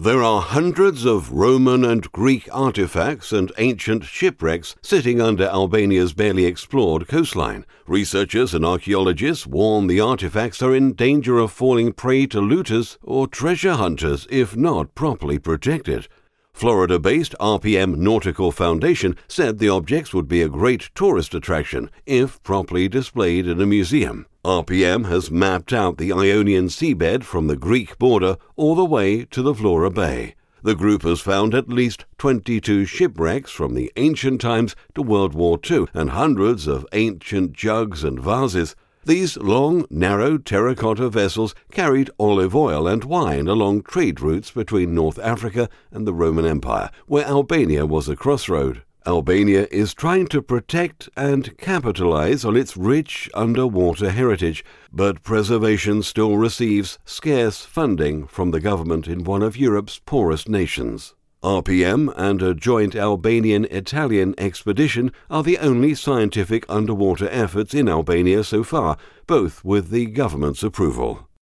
There are hundreds of Roman and Greek artifacts and ancient shipwrecks sitting under Albania's barely explored coastline. Researchers and archaeologists warn the artifacts are in danger of falling prey to looters or treasure hunters if not properly protected. Florida-based RPM Nautical Foundation said the objects would be a great tourist attraction if properly displayed in a museum. RPM has mapped out the Ionian seabed from the Greek border all the way to the Flora Bay. The group has found at least 22 shipwrecks from the ancient times to World War II and hundreds of ancient jugs and vases. These long, narrow terracotta vessels carried olive oil and wine along trade routes between North Africa and the Roman Empire, where Albania was a crossroad. Albania is trying to protect and capitalize on its rich underwater heritage, but preservation still receives scarce funding from the government in one of Europe's poorest nations. RPM and a joint Albanian-Italian expedition are the only scientific underwater efforts in Albania so far, both with the government's approval.